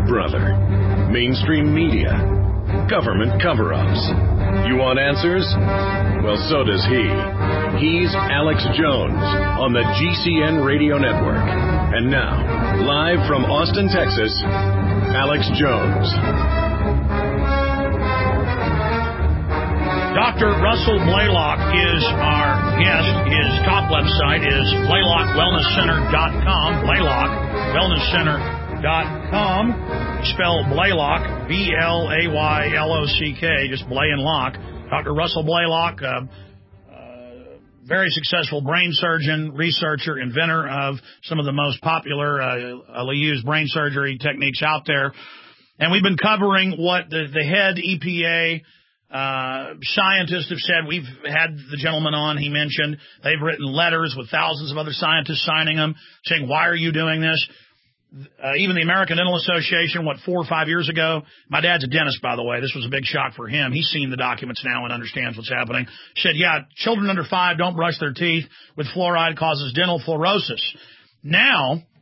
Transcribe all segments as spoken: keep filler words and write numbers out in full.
Big Brother, mainstream media, government cover-ups. You want answers? Well, so does he. He's Alex Jones on the G C N Radio Network. And now, live from Austin, Texas, Alex Jones. Doctor Russell Blaylock is our guest. His top website is blaylock wellness center dot com. Blaylock wellness center dot com. Spell Blaylock, B L A Y L O C K, just Blay and Lock. Doctor Russell Blaylock, uh, uh, very successful brain surgeon, researcher, inventor of some of the most popular uh, used brain surgery techniques out there. And we've been covering what the, the head E P A Uh, scientists have said. We've had the gentleman on, he mentioned, they've written letters with thousands of other scientists signing them, saying, why are you doing this? Uh, even the American Dental Association, what, four or five years ago, my dad's a dentist, by the way, this was a big shock for him. He's seen the documents now and understands what's happening. Said, yeah, children under five don't brush their teeth with fluoride, causes dental fluorosis. Now, in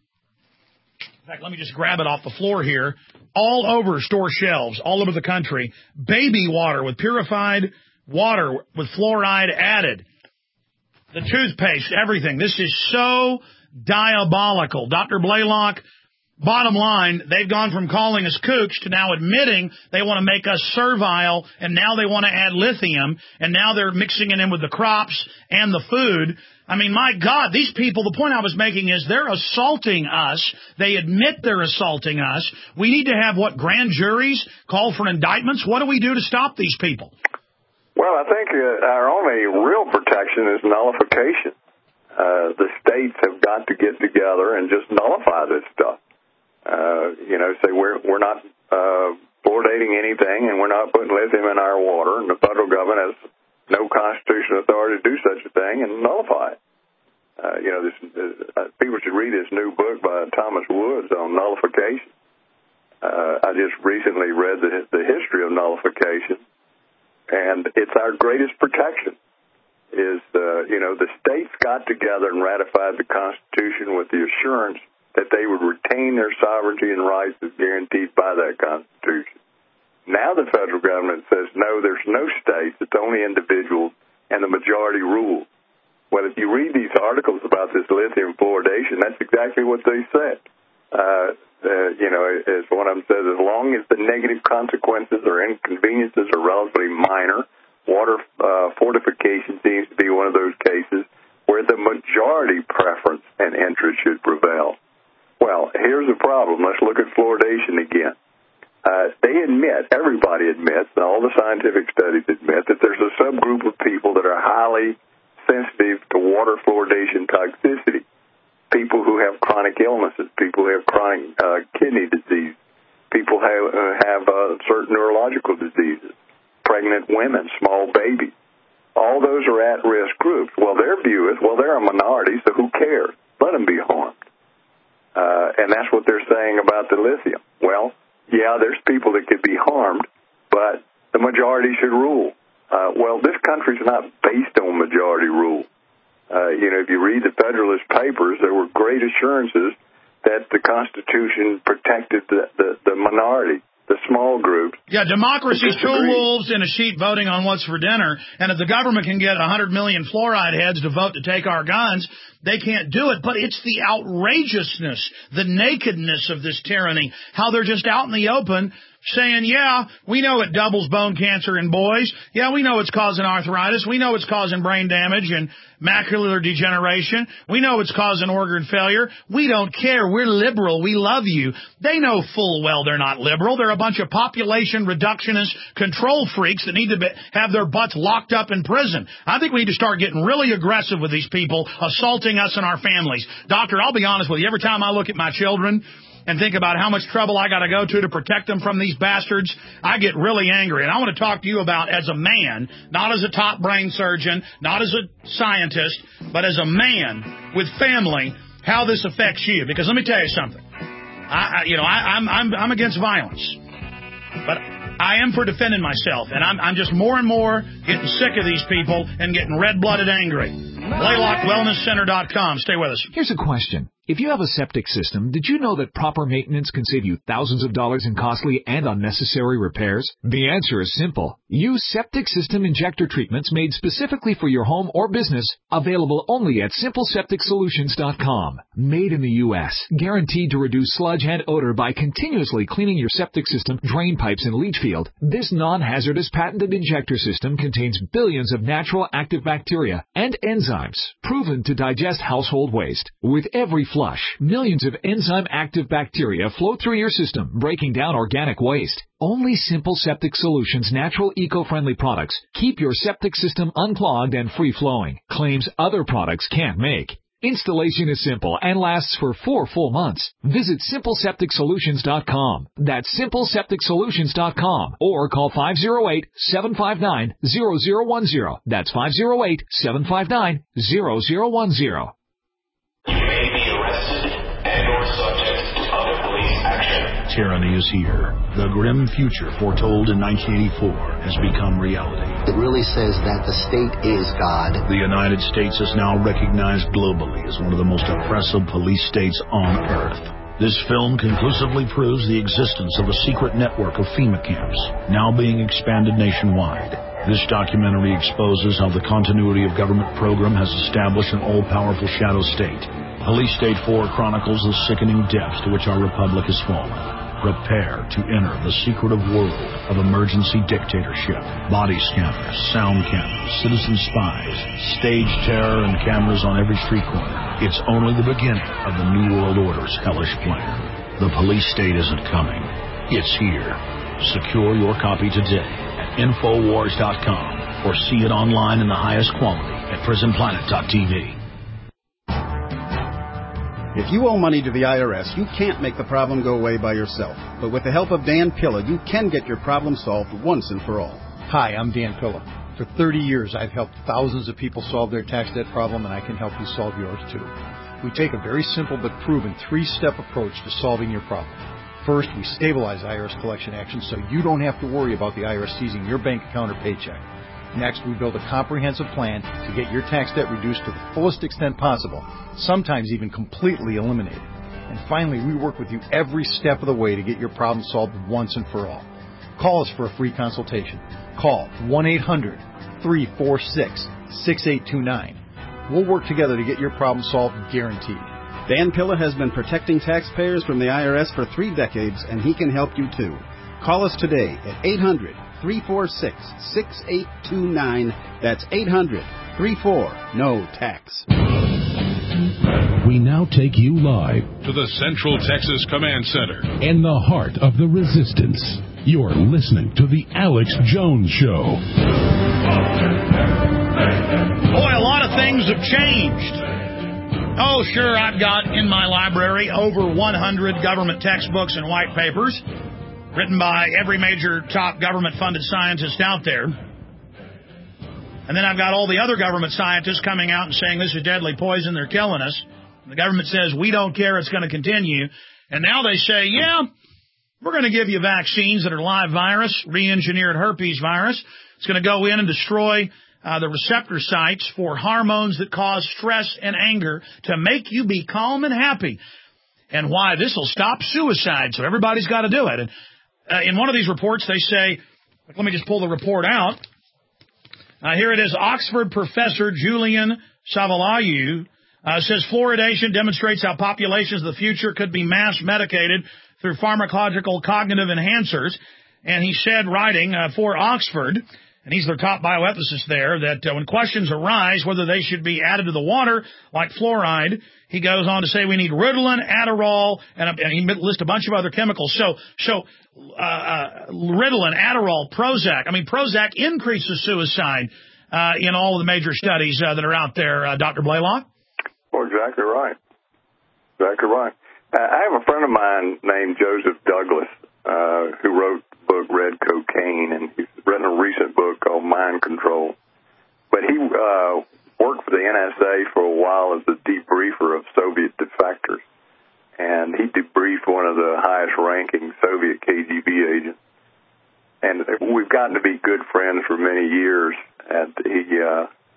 fact, let me just grab it off the floor here. All over store shelves, all over the country, baby water with purified water with fluoride added. The toothpaste, everything. This is so diabolical. Doctor Blaylock, bottom line, they've gone from calling us kooks to now admitting they want to make us servile, and now they want to add lithium, and now they're mixing it in with the crops and the food. I mean, my God, these people, the point I was making is they're assaulting us. They admit they're assaulting us. We need to have, what, grand juries call for indictments? What do we do to stop these people? Well, I think uh, our only real protection is nullification. Uh, the states have got to get together and just nullify this stuff. Uh, you know, say we're, we're not uh, fluoridating anything and we're not putting lithium in our water, and the federal government has no constitutional authority to do such a thing, and nullify it. Uh, you know, this, uh, people should read this new book by Thomas Woods on nullification. Uh, I just recently read the, the history of nullification, and it's our greatest protection. Is uh, you know, the states got together and ratified the Constitution with the assurance that they would retain their sovereignty and rights as guaranteed by that Constitution. Now the federal government says, no, there's no states, it's only individuals, and the majority rules. Well, if you read these articles about this lithium fluoridation, that's exactly what they said. Uh, uh, you know, as one of them says, as long as the negative consequences or inconveniences are relatively minor, water uh, fortification seems to be one of those cases where the majority preference and interest should prevail. Well, here's the problem. Let's look at fluoridation again. Uh, they admit, everybody admits, and all the scientific studies admit, that there's a subgroup of people that are highly sensitive to water fluoridation toxicity. People who have chronic illnesses, people who have chronic uh, kidney disease, people who have, uh, have uh, certain neurological diseases, pregnant women, small babies. All those are at-risk groups. Well, their view is, well, they're a minority, so who cares? Let them be harmed. Uh, and that's what they're saying about the lithium. Well, yeah, there's people that could be harmed, but the majority should rule. Uh, well, this country's not based on majority rule. Uh, you know, if you read the Federalist Papers, there were great assurances that the Constitution protected the, the, the minority, the small groups. Yeah, democracy's two wolves in a sheet voting on what's for dinner, and if the government can get one hundred million fluoride heads to vote to take our guns, they can't do it. But it's the outrageousness, the nakedness of this tyranny, how they're just out in the open saying, yeah, we know it doubles bone cancer in boys. Yeah, we know it's causing arthritis. We know it's causing brain damage and macular degeneration. We know it's causing organ failure. We don't care. We're liberal. We love you. They know full well they're not liberal. They're a bunch of population reductionist control freaks that need to be, have their butts locked up in prison. I think we need to start getting really aggressive with these people assaulting us and our families. Doctor, I'll be honest with you. Every time I look at my children and think about how much trouble I got to go to to protect them from these bastards, I get really angry. And I want to talk to you about, as a man, not as a top brain surgeon, not as a scientist, but as a man with family, how this affects you. Because let me tell you something. I, I you know, I, I'm, I'm, I'm against violence, but I am for defending myself. And I'm, I'm just more and more getting sick of these people and getting red-blooded angry. Blaylock Wellness Center dot com. Stay with us. Here's a question. If you have a septic system, did you know that proper maintenance can save you thousands of dollars in costly and unnecessary repairs? The answer is simple. Use septic system injector treatments made specifically for your home or business, available only at Simple Septic Solutions dot com. Made in the U S, guaranteed to reduce sludge and odor by continuously cleaning your septic system, drain pipes, and leach field. This non-hazardous patented injector system contains billions of natural active bacteria and enzymes, proven to digest household waste. With every flush, millions of enzyme-active bacteria flow through your system, breaking down organic waste. Only Simple Septic Solutions natural eco-friendly products keep your septic system unclogged and free-flowing, claims other products can't make. Installation is simple and lasts for four full months. Visit Simple Septic Solutions dot com. That's Simple Septic Solutions dot com. Or call five oh eight, seven five nine, zero zero one zero. That's five oh eight, seven five nine, zero zero one zero. You may be arrested and or subject to other police action. Tyranny is here. The grim future foretold in nineteen eighty-four has become reality. It really says that the state is God. The United States is now recognized globally as one of the most oppressive police states on earth. This film conclusively proves the existence of a secret network of FEMA camps, now being expanded nationwide. This documentary exposes how the continuity of government program has established an all-powerful shadow state. Police State four chronicles the sickening depths to which our republic has fallen. Prepare to enter the secretive world of emergency dictatorship. Body scanners, sound cameras, citizen spies, stage terror, and cameras on every street corner. It's only the beginning of the New World Order's hellish plan. The police state isn't coming. It's here. Secure your copy today at Infowars dot com or see it online in the highest quality at Prison Planet dot T V. If you owe money to the I R S, you can't make the problem go away by yourself. But with the help of Dan Pilla, you can get your problem solved once and for all. Hi, I'm Dan Pilla. For thirty years, I've helped thousands of people solve their tax debt problem, and I can help you solve yours too. We take a very simple but proven three-step approach to solving your problem. First, we stabilize I R S collection actions so you don't have to worry about the I R S seizing your bank account or paycheck. Next, we build a comprehensive plan to get your tax debt reduced to the fullest extent possible, sometimes even completely eliminated. And finally, we work with you every step of the way to get your problem solved once and for all. Call us for a free consultation. Call one eight hundred, three four six, six eight two nine. We'll work together to get your problem solved, guaranteed. Dan Pilla has been protecting taxpayers from the I R S for three decades, and he can help you too. Call us today at eight hundred, three four six, six eight two nine. That's eight hundred, three four, N O tax. We now take you live to the Central Texas Command Center in the heart of the resistance. You're listening to the Alex Jones Show. Boy, a lot of things have changed. Oh, sure, I've got in my library over one hundred government textbooks and white papers written by every major top government-funded scientist out there. And then I've got all the other government scientists coming out and saying this is deadly poison, they're killing us. And the government says, we don't care, it's going to continue. And now they say, yeah, we're going to give you vaccines that are live virus, re-engineered herpes virus. It's going to go in and destroy uh, the receptor sites for hormones that cause stress and anger to make you be calm and happy. And why this will stop suicide, so everybody's got to do it. And uh, in one of these reports, they say, let me just pull the report out. Uh, here it is. Oxford professor Julian Savalayu uh, says fluoridation demonstrates how populations of the future could be mass medicated through pharmacological cognitive enhancers. And he said, writing uh, for Oxford, and he's their top bioethicist there, that uh, when questions arise whether they should be added to the water like fluoride, he goes on to say we need Ritalin, Adderall, and, a, and he lists a bunch of other chemicals. So, so uh, uh, Ritalin, Adderall, Prozac. I mean, Prozac increases suicide uh, in all of the major studies uh, that are out there, uh, Doctor Blaylock. Well, exactly right. Exactly right. I have a friend of mine named Joseph Douglas uh, who wrote the book Red Cocaine, and he's written a recent book called Mind Control. But he uh, worked for the N S A for a while as the debriefer of Soviet defectors, and he debriefed one of the highest-ranking Soviet K G B agents. And we've gotten to be good friends for many years, and he uh,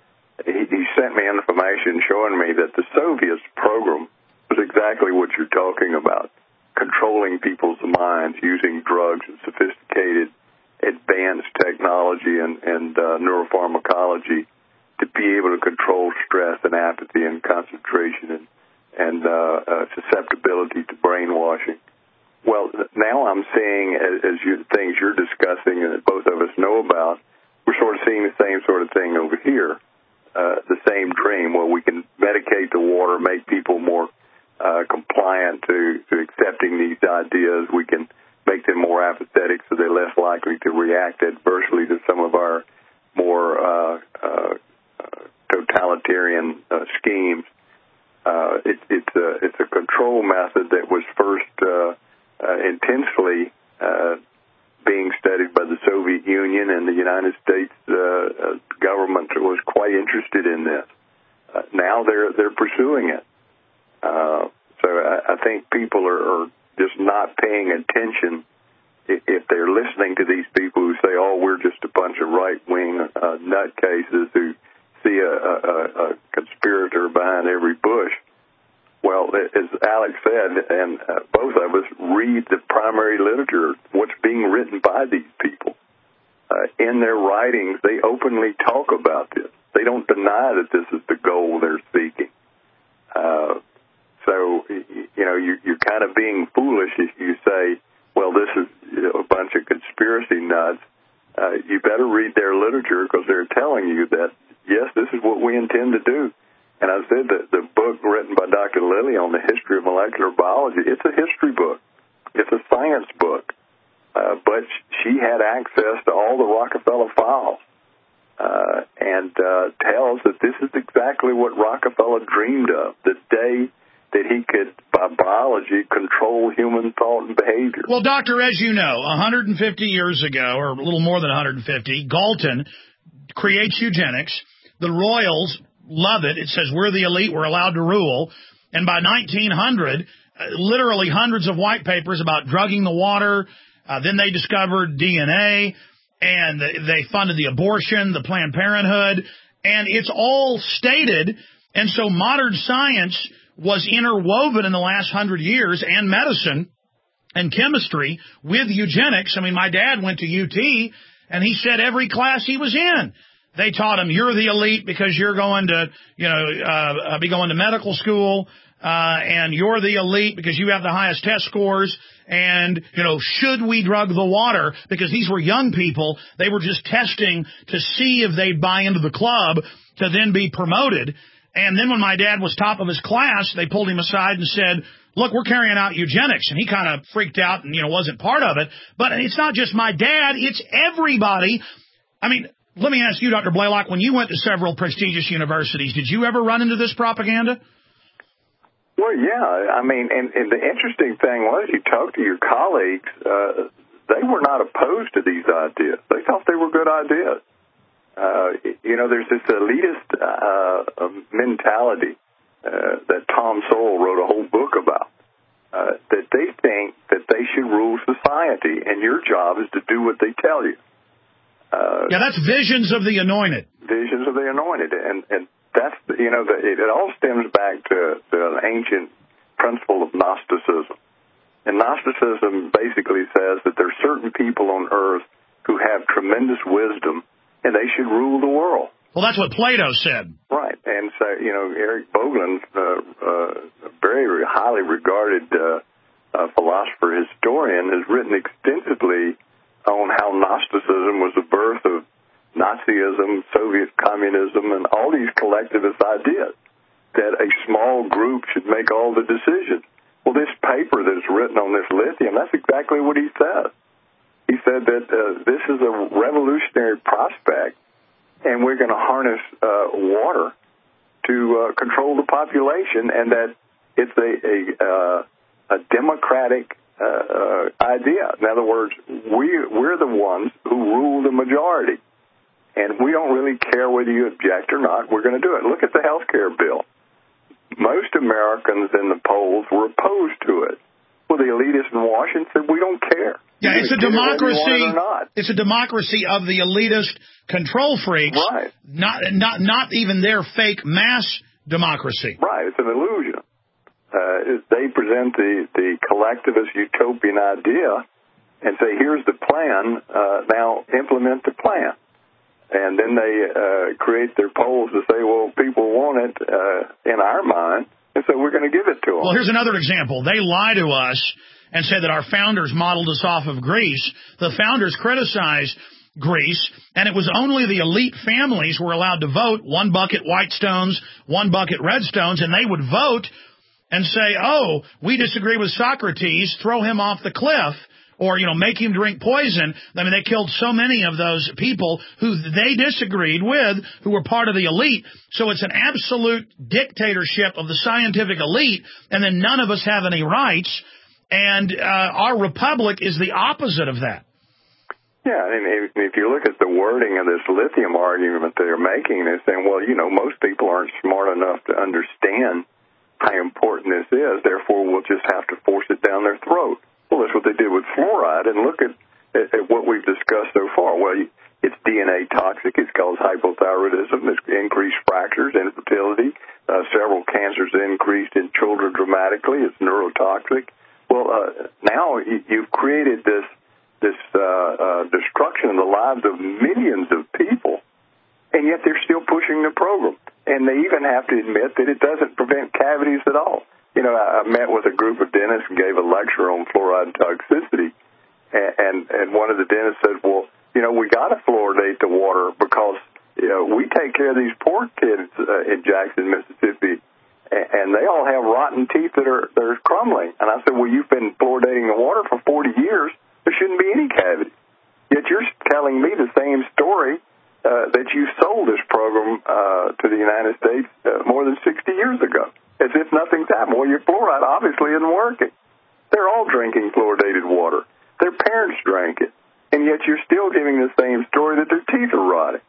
he, he sent me information showing me that the Soviets program was exactly what you're talking about, controlling people's minds using drugs and sophisticated advanced technology and, and uh, neuropharmacology to be able to control stress and apathy and concentration and, and uh, uh, susceptibility to brainwashing. Well, now I'm seeing, as, as you, things you're discussing and that both of us know about, we're sort of seeing the same sort of thing over here, uh, the same dream where we can medicate the water, make people more uh, compliant to, to accepting these ideas. We can make them more apathetic so they're less likely to react adversely to some of our more uh, uh, totalitarian uh, schemes. Uh, it, it's, a, it's a control method that was first uh, uh, intensely uh, being studied by the Soviet Union, and the United States uh, uh, government was quite interested in this. Uh, now they're they're pursuing it. Uh, so I, I think people are, are just not paying attention if, if they're listening to these people who say, "Oh, we're just a bunch of right-wing uh, nutcases who see a, a, a conspirator behind every bush." Well, as Alex said, and uh, both of us read the primary literature, what's being written by these people. Uh, in their writings, they openly talk about this. They don't deny that this is the goal they're seeking. Uh, so, you know, you, you're kind of being foolish if you say, well, this is you know, a bunch of conspiracy nuts. Uh, you better read their literature because they're telling you that, yes, this is what we intend to do. And I said that the book written by Doctor Lilly on the history of molecular biology, it's a history book. It's a science book. Uh, but she had access to all the Rockefeller files uh, and uh, tells that this is exactly what Rockefeller dreamed of, the day that he could, by biology, control human thought and behavior. Well, Doctor, as you know, one hundred fifty years ago, or a little more than one hundred fifty, Galton creates eugenics. The Royals love it. It says we're the elite, we're allowed to rule. And by nineteen hundred, uh, literally hundreds of white papers about drugging the water. Uh, then they discovered D N A, and they funded the abortion, the Planned Parenthood, and it's all stated. And so modern science was interwoven in the last hundred years, and medicine and chemistry, with eugenics. I mean, my dad went to U T, and he said every class he was in, they taught him, you're the elite because you're going to, you know, uh, be going to medical school, uh, and you're the elite because you have the highest test scores. And, you know, should we drug the water? Because these were young people. They were just testing to see if they'd buy into the club to then be promoted. And then when my dad was top of his class, they pulled him aside and said, look, we're carrying out eugenics. And he kind of freaked out and, you know, wasn't part of it. But it's not just my dad. It's everybody. I mean, let me ask you, Doctor Blaylock, when you went to several prestigious universities, did you ever run into this propaganda? Well, yeah. I mean, and, and the interesting thing was you talked to your colleagues, uh, they were not opposed to these ideas. They thought they were good ideas. Uh, you know, there's this elitist uh, mentality uh, that Tom Sowell wrote a whole book about, uh, that they think that they should rule society, and your job is to do what they tell you. Uh, yeah, that's visions of the anointed. Visions of the anointed. And, and that's, you know, the, it, it all stems back to, to an ancient principle of Gnosticism. And Gnosticism basically says that there are certain people on earth who have tremendous wisdom, and they should rule the world. Well, that's what Plato said. Right. And so, you know, Eric Voegelin, uh, uh, a very highly regarded uh, uh, philosopher, historian, has written extensively on how Gnosticism was the birth of Nazism, Soviet communism, and all these collectivist ideas, that a small group should make all the decisions. Well, this paper that's written on this lithium, that's exactly what he said. He said that uh, this is a revolutionary prospect, and we're going to harness uh, water to uh, control the population, and that it's a, a, uh, a democratic Uh, uh, idea. In other words, we, we're the ones who rule the majority, and we don't really care whether you object or not. We're going to do it. Look at the health care bill. Most Americans in the polls were opposed to it. Well, the elitists in Washington said, we don't care. Yeah, it's a democracy. It or not. It's a democracy of the elitist control freaks, right? Not, not, not even their fake mass democracy. Right. It's an illusion. Uh, they present the the collectivist utopian idea and say, "Here's the plan. Uh, now implement the plan." And then they uh, create their polls to say, "Well, people want it uh, in our mind, and so we're going to give it to them." Well, here's another example. They lie to us and say that our founders modeled us off of Greece. The founders criticized Greece, and it was only the elite families were allowed to vote, one bucket Whitestones, one bucket Redstones, and they would vote and say, oh, we disagree with Socrates, throw him off the cliff, or, you know, make him drink poison. I mean, they killed so many of those people who they disagreed with, who were part of the elite. So it's an absolute dictatorship of the scientific elite, and then none of us have any rights. And uh, our republic is the opposite of that. Yeah, and if you look at the wording of this lithium argument they're making, they're saying, well, you know, most people aren't smart enough to understand how important this is, therefore we'll just have to force it down their throat. Well, that's what they did with fluoride, and look at, at, at what we've discussed so far. Well, it's D N A toxic, it's caused hypothyroidism, it's increased fractures, infertility, uh, several cancers increased in children dramatically, it's neurotoxic. Well, uh, now you've created this this uh, uh, destruction of the lives of millions of people, and yet they're still pushing the program. And they even have to admit that it doesn't prevent cavities at all. You know, I met with a group of dentists and gave a lecture on fluoride toxicity, and, and, and one of the dentists said, well, you know, we got to fluoridate the water because, you know, we take care of these poor kids uh, in Jackson, Mississippi, and they all have rotten teeth that are that are crumbling. And I said, well, you've been fluoridating the water for forty years. There shouldn't be any cavity. Yet you're telling me the same story uh, that you sold this program uh, to the United States uh, more than sixty years ago, as if nothing's happened. Well, your fluoride obviously isn't working. They're all drinking fluoridated water. Their parents drank it. And yet you're still giving the same story that their teeth are rotting.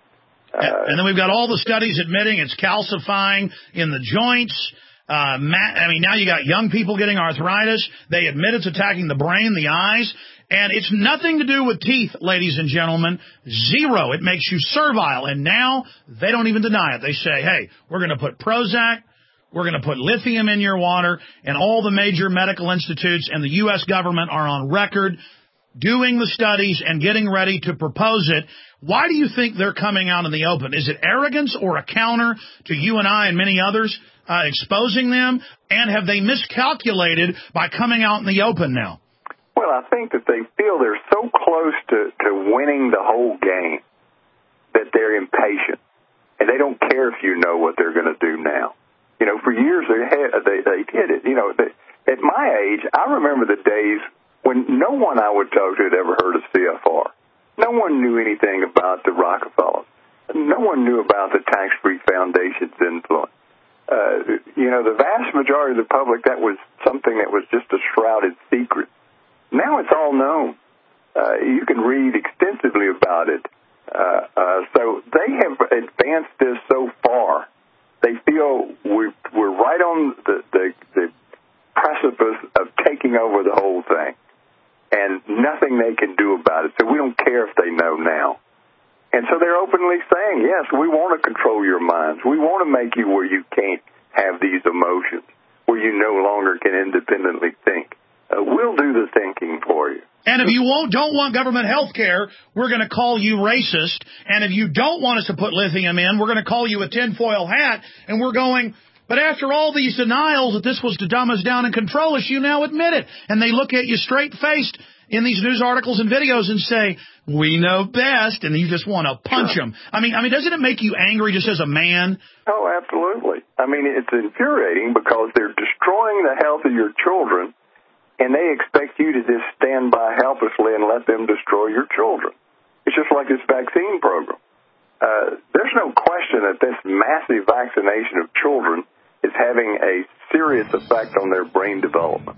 Uh, and then we've got all the studies admitting it's calcifying in the joints. Uh, I mean, now you got young people getting arthritis. They admit it's attacking the brain, the eyes. And it's nothing to do with teeth, ladies and gentlemen. Zero. It makes you servile. And now they don't even deny it. They say, hey, we're going to put Prozac. We're going to put lithium in your water. And all the major medical institutes and the U S government are on record doing the studies and getting ready to propose it. Why do you think they're coming out in the open? Is it arrogance or a counter to you and I and many others uh, exposing them? And have they miscalculated by coming out in the open now? Well, I think that they feel they're so close to, to winning the whole game that they're impatient. And they don't care if you know what they're going to do now. You know, for years they, had, they, they did it. You know, they, at my age, I remember the days when no one I would talk to had ever heard of C F R. No one knew anything about the Rockefellers. No one knew about the tax-free foundation's influence. Uh, you know, the vast majority of the public, that was something that was just a shrouded secret. Now it's all known. Uh, you can read extensively about it. Uh, uh, so they have advanced this so far. They feel we're, we're right on the, the, the precipice of taking over the whole thing. And nothing they can do about it. So we don't care if they know now. And so they're openly saying, yes, we want to control your minds. We want to make you where you can't have these emotions, where you no longer can independently think. Uh, we'll do the thinking for you. And if you won't, don't want government health care, we're going to call you racist. And if you don't want us to put lithium in, we're going to call you a tinfoil hat. And we're going... But after all these denials that this was to dumb us down and control us, you now admit it. And they look at you straight-faced in these news articles and videos and say, we know best, and you just want to punch them. I mean, I mean, doesn't it make you angry just as a man? Oh, absolutely. I mean, it's infuriating because they're destroying the health of your children, and they expect you to just stand by helplessly and let them destroy your children. It's just like this vaccine program. Uh, there's no question that this massive vaccination of children is having a serious effect on their brain development.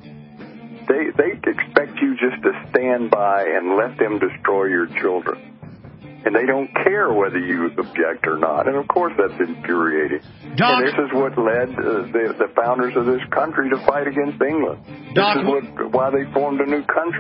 They they expect you just to stand by and let them destroy your children. And they don't care whether you object or not. And, of course, that's infuriating. Doc, and this is what led uh, the, the founders of this country to fight against England. Doc, this is what, why they formed a new country.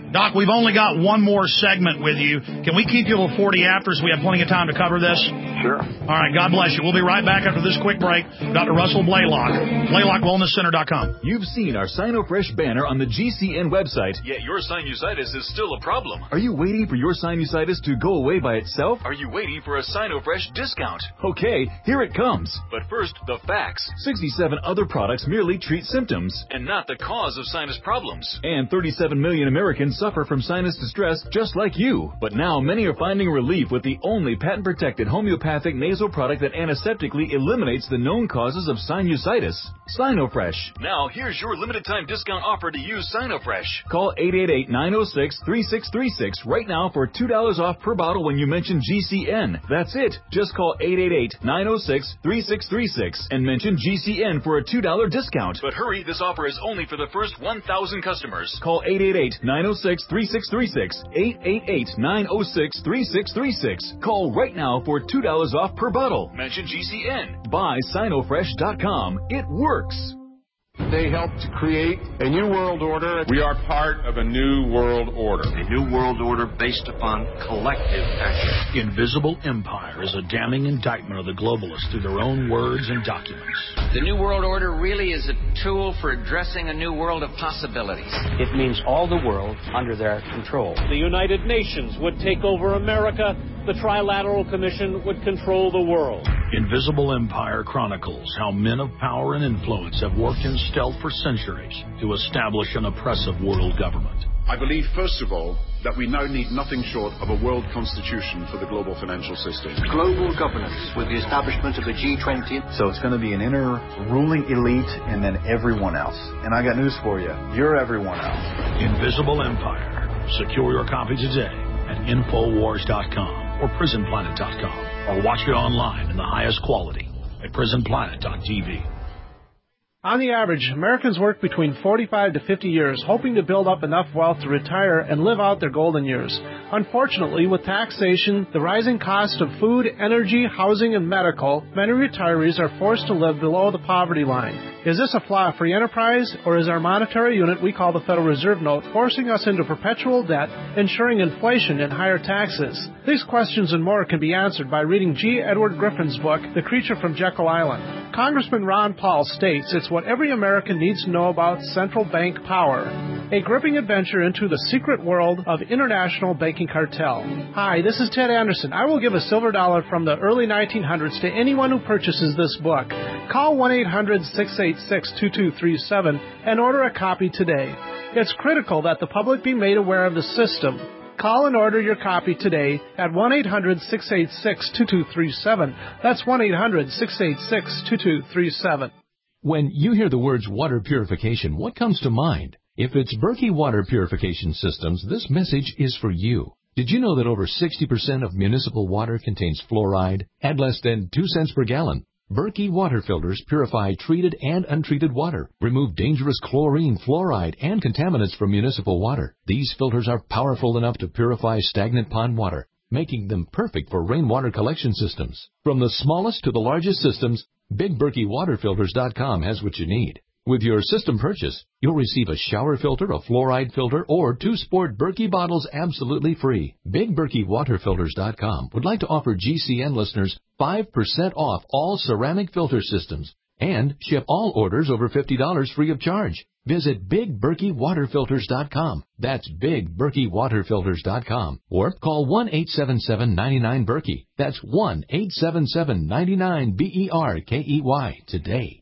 Doc, we've only got one more segment with you. Can we keep you till forty after so we have plenty of time to cover this? Sure. All right, God bless you. We'll be right back after this quick break. Doctor Russell Blaylock, Blaylock Wellness Center dot com. You've seen our SinoFresh banner on the G C N website, yet your sinusitis is still a problem. Are you waiting for your sinusitis to go away by itself? Are you waiting for a SinoFresh discount? Okay, here it comes. But first, the facts. sixty-seven other products merely treat symptoms and not the cause of sinus problems. And thirty-seven million Americans suffer from sinus distress just like you. But now many are finding relief with the only patent-protected homeopathic nasal product that antiseptically eliminates the known causes of sinusitis. SinoFresh. Now here's your limited time discount offer to use SinoFresh. Call eight eight eight, nine oh six, three six three six right now for two dollars off per bottle when you mention G C N. That's it. Just call eight eight eight, nine oh six, three six three six and mention G C N for a two dollars discount. But hurry, this offer is only for the first one thousand customers. Call eight eight eight, nine oh six, three six three six, eight eight eight, nine oh six, three six three six. Call right now for two dollars off per bottle. Mention G C N. Buy Sinofresh dot com. It works. They helped to create a new world order. We are part of a new world order. A new world order based upon collective action. Invisible Empire is a damning indictment of the globalists through their own words and documents. The new world order really is a tool for addressing a new world of possibilities. It means all the world under their control. The United Nations would take over America. The Trilateral Commission would control the world. Invisible Empire chronicles how men of power and influence have worked in stealth for centuries to establish an oppressive world government. I believe, first of all, that we now need nothing short of a world constitution for the global financial system. Global governance with the establishment of the G twenty. So it's going to be an inner ruling elite and then everyone else. And I got news for you. You're everyone else. Invisible Empire. Secure your copy today at Infowars dot com or Prison Planet dot com, or watch it online in the highest quality at Prison Planet dot T V. On the average, Americans work between forty-five to fifty years, hoping to build up enough wealth to retire and live out their golden years. Unfortunately, with taxation, the rising cost of food, energy, housing, and medical, many retirees are forced to live below the poverty line. Is this a flaw of free enterprise, or is our monetary unit we call the Federal Reserve Note forcing us into perpetual debt, ensuring inflation and higher taxes? These questions and more can be answered by reading G. Edward Griffin's book, The Creature from Jekyll Island. Congressman Ron Paul states it's what every American needs to know about central bank power. A gripping adventure into the secret world of international banking cartel. Hi, this is Ted Anderson. I will give a silver dollar from the early nineteen hundreds to anyone who purchases this book. Call one eight hundred, six eight six, two two three seven and order a copy today. It's critical that the public be made aware of the system. Call and order your copy today at one eight hundred, six eight six, two two three seven. That's one eight hundred, six eight six, two two three seven. When you hear the words water purification, what comes to mind? If it's Berkey Water Purification Systems, this message is for you. Did you know that over sixty percent of municipal water contains fluoride at less than two cents per gallon? Berkey water filters purify treated and untreated water, remove dangerous chlorine, fluoride, and contaminants from municipal water. These filters are powerful enough to purify stagnant pond water, making them perfect for rainwater collection systems. From the smallest to the largest systems, Big Berkey Water Filters dot com has what you need. With your system purchase, you'll receive a shower filter, a fluoride filter, or two sport Berkey bottles absolutely free. Big Berkey Water Filters dot com would like to offer G C N listeners five percent off all ceramic filter systems and ship all orders over fifty dollars free of charge. Visit Big Berkey Water Filters dot com. That's Big Berkey Water Filters dot com. Or call one eight seven seven, nine nine, Berkey. That's one eight seven seven, nine nine, B E R K E Y today.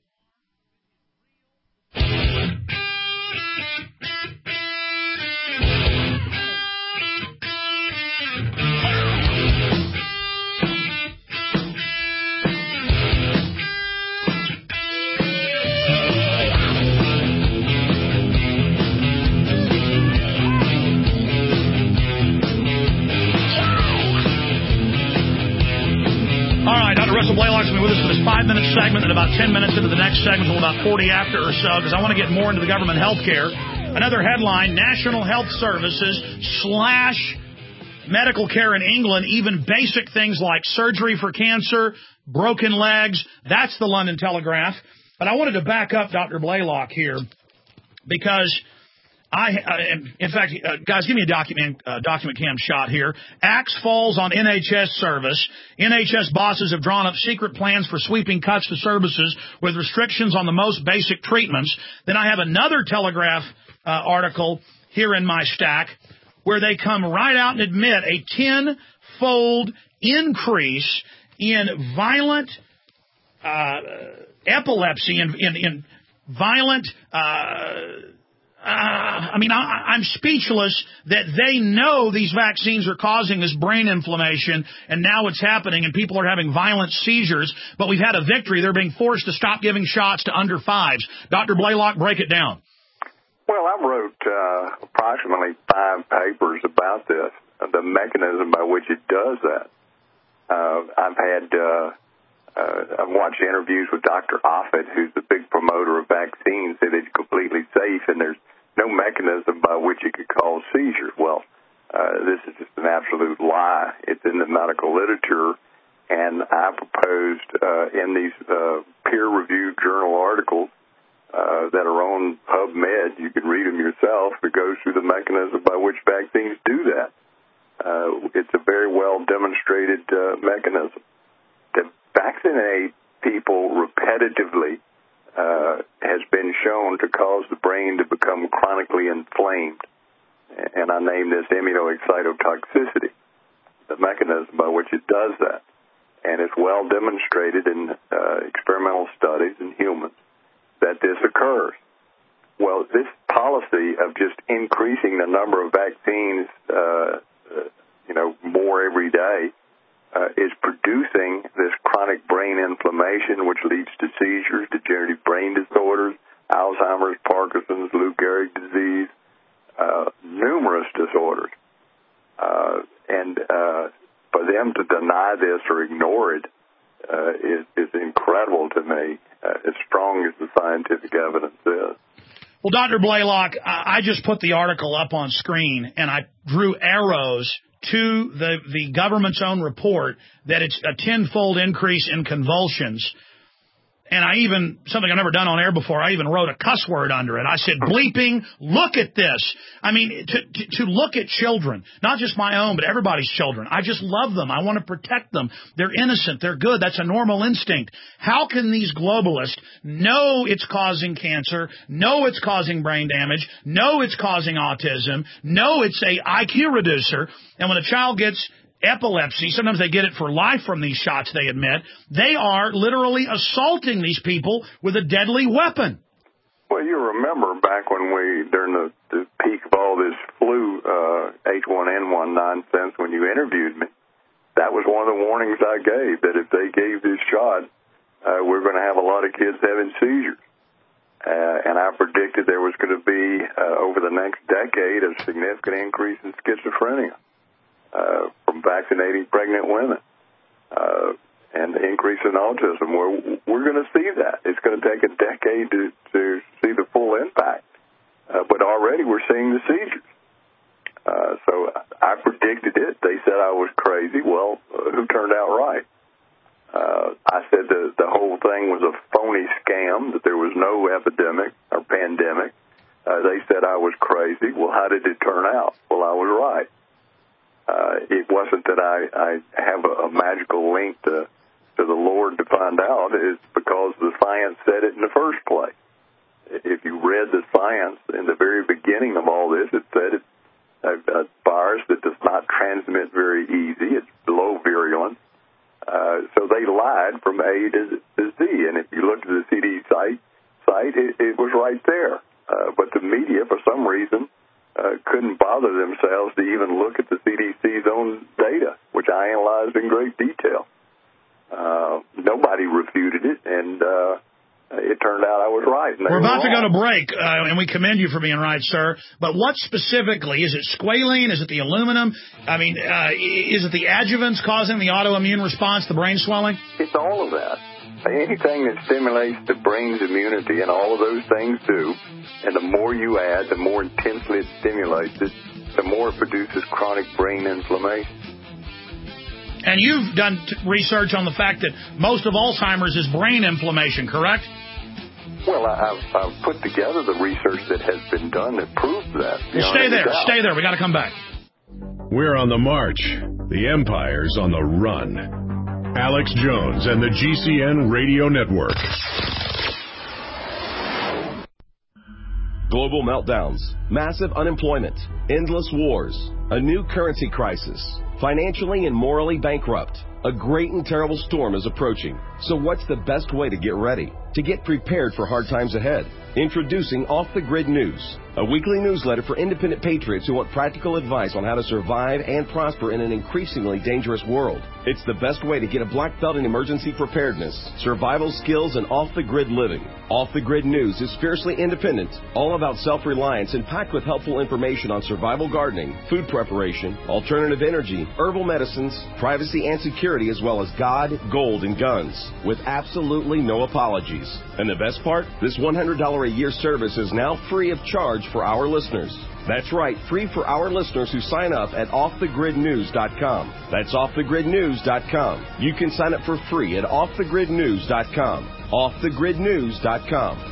Russell Blaylock's going to be with us for this five-minute segment and about ten minutes into the next segment, till about forty after or so, because I want to get more into the government health care. Another headline, National Health Services slash medical care in England, even basic things like surgery for cancer, broken legs. That's the London Telegraph. But I wanted to back up Doctor Blaylock here because I, uh, in fact, uh, guys, give me a document, uh, document cam shot here. Axe falls on N H S service. N H S bosses have drawn up secret plans for sweeping cuts to services with restrictions on the most basic treatments. Then I have another Telegraph uh, article here in my stack where they come right out and admit a tenfold increase in violent uh, epilepsy, in, in, in violent... Uh, Uh, I mean, I, I'm speechless that they know these vaccines are causing this brain inflammation, and now it's happening, and people are having violent seizures, but we've had a victory. They're being forced to stop giving shots to under fives. Doctor Blaylock, break it down. Well, I wrote uh, approximately five papers about this, the mechanism by which it does that. Uh, I've had, uh, uh, I've watched interviews with Doctor Offit, who's the big promoter of vaccines, that it's completely safe, and there's no mechanism by which it could cause seizures. Well, uh, this is just an absolute lie. It's in the medical literature, and I proposed uh, in these uh, peer-reviewed journal articles uh, that are on PubMed, you can read them yourself, it goes through the mechanism by which vaccines do that. Uh, it's a very well-demonstrated uh, mechanism. To vaccinate people repetitively Uh, has been shown to cause the brain to become chronically inflamed. And I name this immunoexcitotoxicity, the mechanism by which it does that. And it's well demonstrated in uh, experimental studies in humans that this occurs. Well, this policy of just increasing the number of vaccines, uh, uh, you know, more every day, Uh, is producing this chronic brain inflammation, which leads to seizures, degenerative brain disorders, Alzheimer's, Parkinson's, Lou Gehrig disease, uh, numerous disorders. Uh, and uh, for them to deny this or ignore it uh, is, is incredible to me, uh, as strong as the scientific evidence is. Well, Doctor Blaylock, I just put the article up on screen, and I drew arrows to the, the government's own report that it's a tenfold increase in convulsions. And I even, something I've never done on air before, I even wrote a cuss word under it. I said, bleeping, look at this. I mean, to, to, to look at children, not just my own, but everybody's children. I just love them. I want to protect them. They're innocent. They're good. That's a normal instinct. How can these globalists know it's causing cancer, know it's causing brain damage, know it's causing autism, know it's a I Q reducer, and when a child gets epilepsy, sometimes they get it for life from these shots, they admit, they are literally assaulting these people with a deadly weapon. Well, you remember back when we, during the, the peak of all this flu, uh, H one N one nonsense, when you interviewed me, that was one of the warnings I gave, that if they gave this shot, uh, we're going to have a lot of kids having seizures. Uh, and I predicted there was going to be, uh, over the next decade, a significant increase in schizophrenia. Uh, from vaccinating pregnant women, uh, and the increase in autism. We're, we're going to see that. It's going to take a decade to, to see the full impact. Uh, but already we're seeing the seizures. Uh, so I predicted it. They said I was crazy. Well, uh, who turned out right? Uh, I said the, the whole thing was a phony scam, that there was no epidemic or pandemic. Uh, they said I was crazy. Well, how did it turn out? Well, I was right. Uh, it wasn't that I, I have a, a magical link to, to the Lord to find out. It's because the science said it in the first place. If you read the science in the very beginning of all this, it said it's a, a virus that does not transmit very easy. It's low virulence. Uh, so they lied from A to, to Z. And if you look at the C D site, site it, it was right there. Uh, but the media, for some reason, Uh, couldn't bother themselves to even look at the C D C's own data, which I analyzed in great detail. Uh, nobody refuted it, and uh, it turned out I was right. We're about to go to break, uh, and we commend you for being right, sir. But what specifically? Is it squalene? Is it the aluminum? I mean, uh, is it the adjuvants causing the autoimmune response, the brain swelling? It's all of that. Anything that stimulates the brain's immunity, and all of those things do, and the more you add, the more intensely it stimulates it, the more it produces chronic brain inflammation. And you've done t- research on the fact that most of Alzheimer's is brain inflammation, correct? Well, I, I've, I've put together the research that has been done that proves that. Well, stay there. Doubt. Stay there. We got to come back. We're on the march. The empire's on the run. Alex Jones and the G C N Radio Network. Global meltdowns, massive unemployment, endless wars, a new currency crisis, financially and morally bankrupt. A great and terrible storm is approaching. So what's the best way to get ready? To get prepared for hard times ahead? Introducing Off the Grid News, a weekly newsletter for independent patriots who want practical advice on how to survive and prosper in an increasingly dangerous world. It's the best way to get a black belt in emergency preparedness, survival skills, and off-the-grid living. Off the Grid News is fiercely independent, all about self-reliance, and packed with helpful information on survival gardening, food preparation, alternative energy, herbal medicines, privacy and security, as well as God, gold, and guns, with absolutely no apologies. And the best part? This one hundred dollars a year service is now free of charge for our listeners. That's right, free for our listeners who sign up at off the grid news dot com. That's off the grid news dot com. You can sign up for free at off the grid news dot com. off the grid news dot com.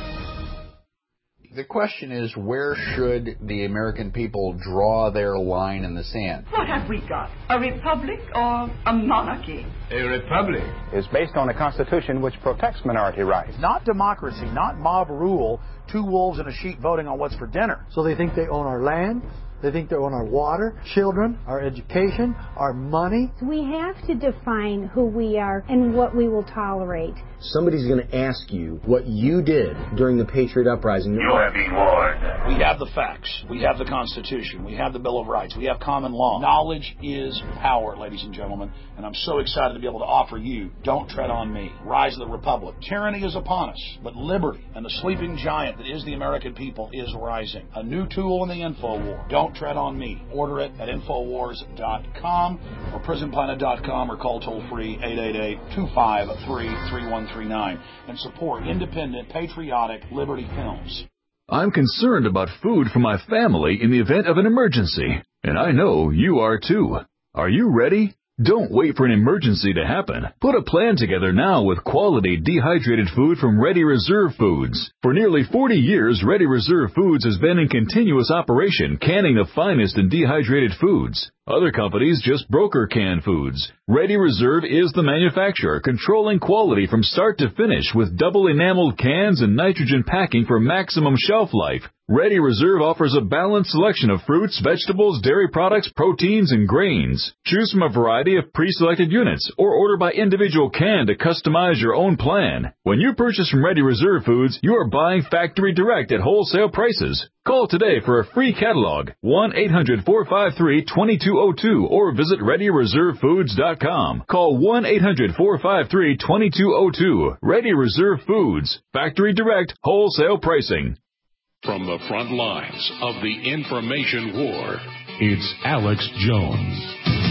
The question is, where should the American people draw their line in the sand? What have we got? A republic or a monarchy? A republic is based on a constitution which protects minority rights. Not democracy, not mob rule, two wolves and a sheep voting on what's for dinner. So they think they own our land, they think they own our water, children, our education, our money. We have to define who we are and what we will tolerate. Somebody's going to ask you what you did during the Patriot Uprising. You have been warned. We have the facts. We have the Constitution. We have the Bill of Rights. We have common law. Knowledge is power, ladies and gentlemen, and I'm so excited to be able to offer you Don't Tread on Me, Rise of the Republic. Tyranny is upon us, but liberty and the sleeping giant that is the American people is rising. A new tool in the info war. Don't Tread on Me. Order it at infowars dot com or prison planet dot com or call toll-free eight eight eight, two five three, three one three nine and support independent, patriotic Liberty Films. I'm concerned about food for my family in the event of an emergency, and I know you are too. Are you ready? Don't wait for an emergency to happen. Put a plan together now with quality dehydrated food from Ready Reserve Foods. For nearly forty years, Ready Reserve Foods has been in continuous operation, canning the finest in dehydrated foods. Other companies just broker canned foods. Ready Reserve is the manufacturer, controlling quality from start to finish with double enameled cans and nitrogen packing for maximum shelf life. Ready Reserve offers a balanced selection of fruits, vegetables, dairy products, proteins, and grains. Choose from a variety of pre-selected units or order by individual can to customize your own plan. When you purchase from Ready Reserve Foods, you are buying factory direct at wholesale prices. Call today for a free catalog, one eight hundred, four five three, two two zero two, or visit ready reserve foods dot com. Call one eight hundred, four five three, two two zero two. Ready Reserve Foods, factory direct, wholesale pricing. From the front lines of the information war, it's Alex Jones.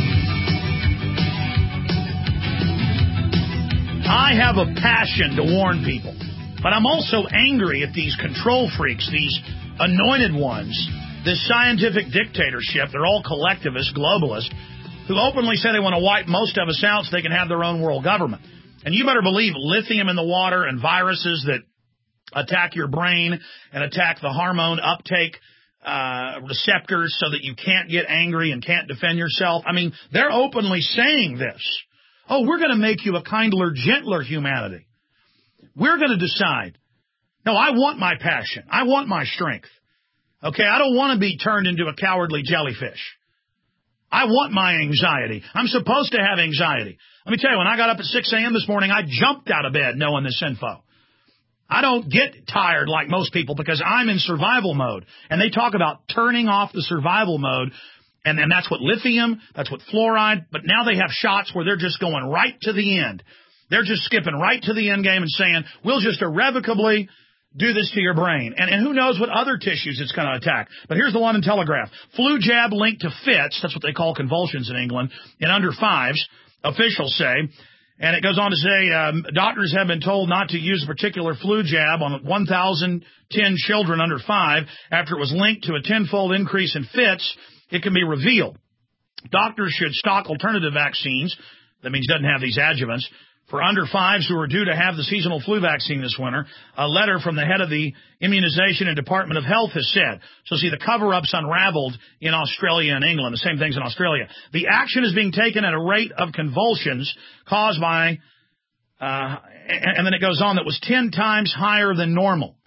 I have a passion to warn people, but I'm also angry at these control freaks, these anointed ones, this scientific dictatorship. They're all collectivists, globalists, who openly say they want to wipe most of us out so they can have their own world government. And you better believe lithium in the water and viruses that attack your brain and attack the hormone uptake uh, receptors so that you can't get angry and can't defend yourself. I mean, they're openly saying this. Oh, we're going to make you a kindler, gentler humanity. We're going to decide. No, I want my passion. I want my strength. Okay, I don't want to be turned into a cowardly jellyfish. I want my anxiety. I'm supposed to have anxiety. Let me tell you, when I got up at six a.m. this morning, I jumped out of bed knowing this info. I don't get tired like most people because I'm in survival mode. And they talk about turning off the survival mode. And then that's what lithium, that's what fluoride. But now they have shots where they're just going right to the end. They're just skipping right to the end game and saying, we'll just irrevocably do this to your brain. And, and who knows what other tissues it's going to attack. But here's the London Telegraph. Flu jab linked to fits, that's what they call convulsions in England, in under fives, officials say. And it goes on to say, um, doctors have been told not to use a particular flu jab on one thousand ten children under five after it was linked to a tenfold increase in fits. It can be revealed. Doctors should stock alternative vaccines, that means doesn't have these adjuvants, for under fives who are due to have the seasonal flu vaccine this winter, a letter from the head of the Immunization and Department of Health has said. So, see, the cover-ups unraveled in Australia and England, the same things in Australia. The action is being taken at a rate of convulsions caused by, uh, and then it goes on, that was ten times higher than normal.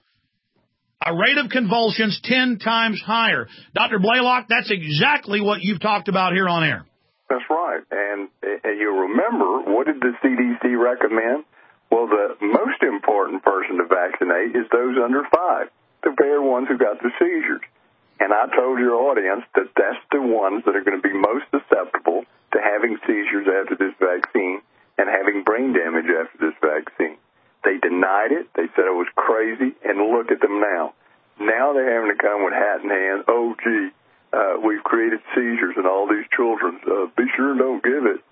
A rate of convulsions ten times higher. Doctor Blaylock, that's exactly what you've talked about here on air. That's right. And, and you remember, what did the C D C recommend? Well, the most important person to vaccinate is those under five, the very ones who got the seizures. And I told your audience that that's the ones that are going to be most susceptible to having seizures after this vaccine and having brain damage after this vaccine. They denied it. They said it was crazy. And look at them now. Now they're having to come with hat in hand. Oh, gee. Uh, we've created seizures in all these children. Uh, be sure and don't give it.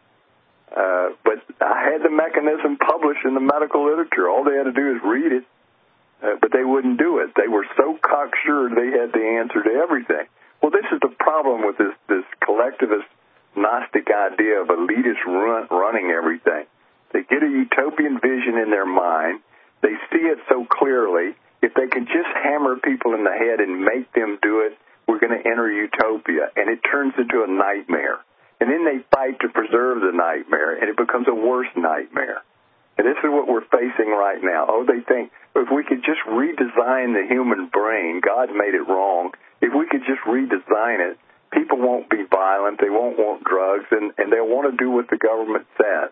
Uh, but I had the mechanism published in the medical literature. All they had to do is read it, uh, but they wouldn't do it. They were so cocksure they had the answer to everything. Well, this is the problem with this, this collectivist Gnostic idea of elitists run, running everything. They get a utopian vision in their mind. They see it so clearly. If they can just hammer people in the head and make them do it, we're going to enter utopia, and it turns into a nightmare. And then they fight to preserve the nightmare, and it becomes a worse nightmare. And this is what we're facing right now. Oh, they think if we could just redesign the human brain, God made it wrong. If we could just redesign it, people won't be violent, they won't want drugs, and, and they'll want to do what the government says.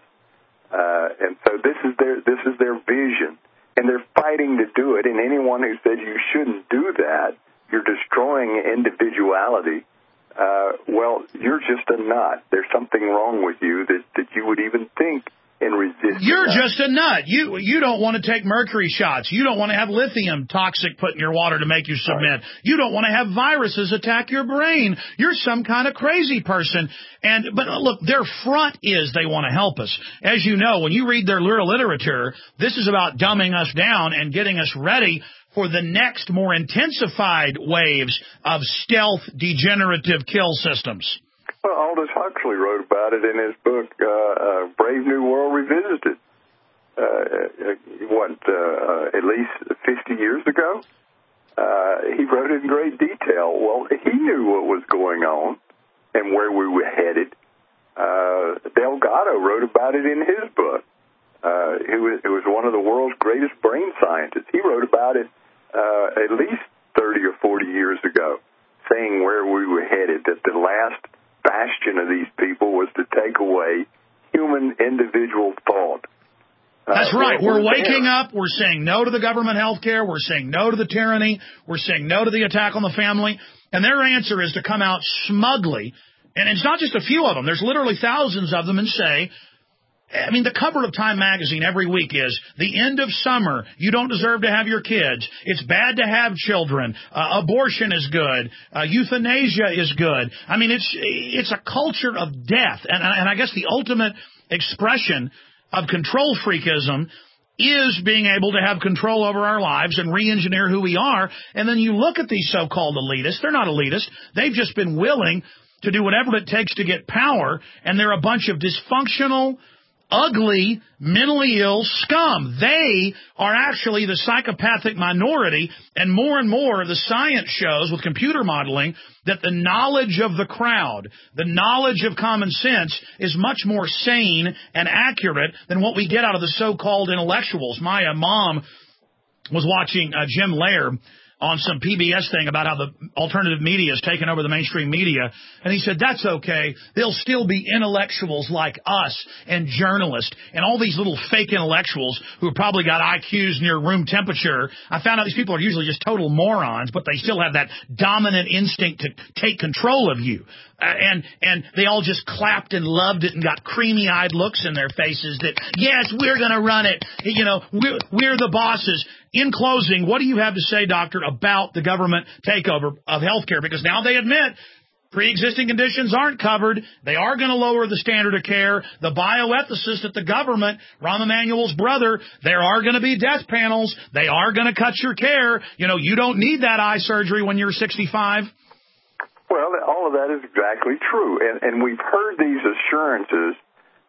Uh, and so this is their this is their vision, and they're fighting to do it. And anyone who says you shouldn't do that, you're destroying individuality, uh, well, you're just a nut. There's something wrong with you that, that you would even think and resist. You're that. just a nut. You you don't want to take mercury shots. You don't want to have lithium toxic put in your water to make you submit. Right. You don't want to have viruses attack your brain. You're some kind of crazy person. And but look, their front is they want to help us. As you know, when you read their literature, this is about dumbing us down and getting us ready for the next more intensified waves of stealth degenerative kill systems. Well, Aldous Huxley wrote about it in his book, uh, uh, Brave New World Revisited, uh, uh, what, uh, at least fifty years ago. Uh, he wrote it in great detail. Well, he knew what was going on and where we were headed. Uh, Delgado wrote about it in his book. Uh, he was, he was one of the world's greatest brain scientists. He wrote about it uh, at least thirty or forty years ago, saying where we were headed, that the last bastion of these people was to take away human individual thought. That's uh, right. We're, we're waking there. up. We're saying no to the government health care. We're saying no to the tyranny. We're saying no to the attack on the family. And their answer is to come out smugly. And it's not just a few of them. There's literally thousands of them and say, I mean, the cover of Time magazine every week is the end of summer. You don't deserve to have your kids. It's bad to have children. Uh, abortion is good. Uh, euthanasia is good. I mean, it's it's a culture of death. And, and I guess the ultimate expression of control freakism is being able to have control over our lives and re-engineer who we are. And then you look at these so-called elitists. They're not elitists. They've just been willing to do whatever it takes to get power. And they're a bunch of dysfunctional, ugly, mentally ill scum. They are actually the psychopathic minority, and more and more the science shows with computer modeling that the knowledge of the crowd, the knowledge of common sense is much more sane and accurate than what we get out of the so-called intellectuals. My uh, mom was watching uh, Jim Lehrer on some P B S thing about how the alternative media has taken over the mainstream media. And he said, that's okay. There'll still be intellectuals like us and journalists and all these little fake intellectuals who have probably got I Qs near room temperature. I found out these people are usually just total morons, but they still have that dominant instinct to take control of you. Uh, and and they all just clapped and loved it and got creamy-eyed looks in their faces that, yes, we're going to run it. You know, we're, we're the bosses. In closing, what do you have to say, Doctor, about the government takeover of healthcare? Because now they admit pre-existing conditions aren't covered. They are going to lower the standard of care. The bioethicist at the government, Rahm Emanuel's brother, there are going to be death panels. They are going to cut your care. You know, you don't need that eye surgery when you're sixty-five. Well, all of that is exactly true. And, and we've heard these assurances